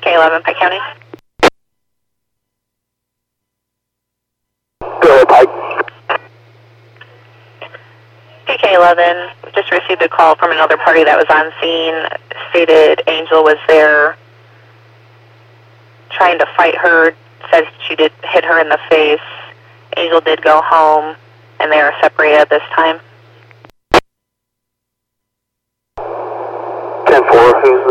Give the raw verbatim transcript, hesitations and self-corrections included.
K eleven, Pike County. Go ahead, Pike. P K eleven, just received a call from another party that was on scene, stated Angel was there trying to fight her, said she did hit her in the face. Angel did go home, and they are separated at this time. ten four, who's